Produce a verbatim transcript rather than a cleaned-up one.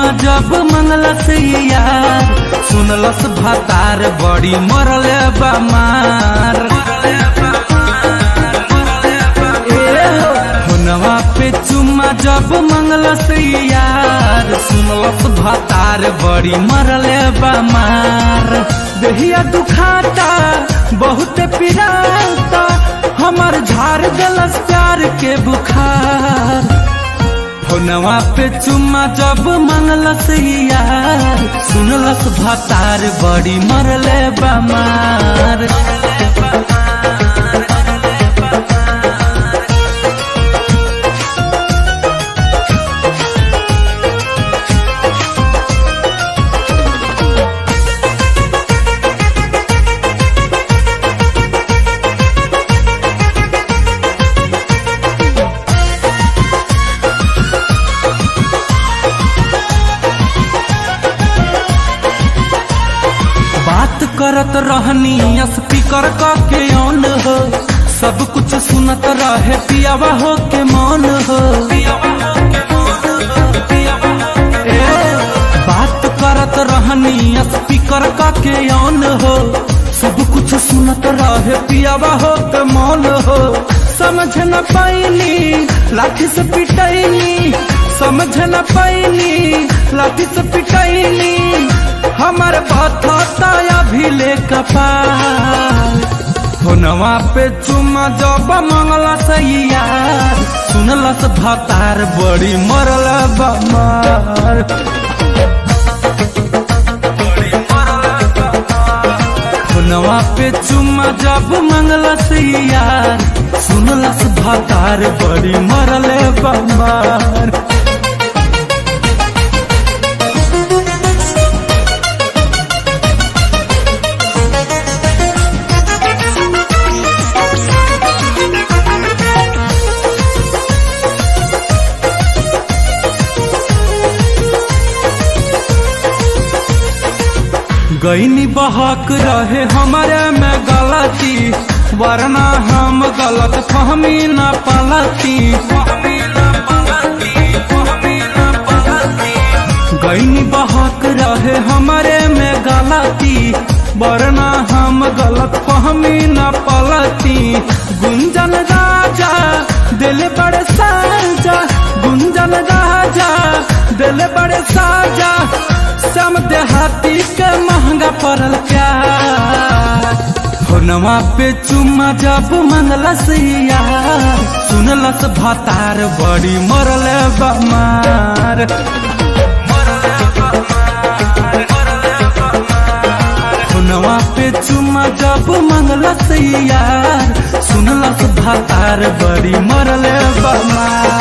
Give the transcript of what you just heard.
चुम्मा जब मंगलस यार सुनलस भातार बड़ी मरल बमार। हुनवा पे चुम्मा जब मंगलस यार सुनलस भातार बड़ी मरल बमार। देहिया दुखाता बहुत पिराता हमार झाड़ गलस प्यार के बुखार। हुनवा पे चुम्मा जब मंगलस यार सुनलस भातार बड़ी मरल बमार। करत रहनी स्पीकर के ऑन हो सब कुछ सुनत रहे पियावा हो के मौन हो। ए, बात करत रहनी स्पीकर के ऑन हो सब कुछ सुनत रहे पियावा हो के मौन हो। समझ न पाइनी लाठी से पिटैनी समझ न पाइनी लाठी से पिटैनी हमार बाता भी ले कपाल। हुनवा पे चुम्मा जब मंगलस यार सुनलस भातार बड़ी मरल बमार। हुनवा पे चुम्मा जब मंगलस यार सुनलस भातार बड़ी मरल बमार। गईनी बहक रहे हमारे में गलती वरना हम गलत फहमी न पलती। गईनी बहक रहे हमारे में गलती वरना हम गलत फहमी न पलती। गुंजन राजा दिल बड़े साजा गुंजन राजा दिल बड़े साजा सम देहाती के महंगा पड़ल प्यार। हुनवा पे चुम्मा जब मंगलस यार सुनलस भातार बड़ी मरल बमार। हुनवा पे चुम्मा जब मंगलस यार सुनलस भातार बड़ी मरल बमार।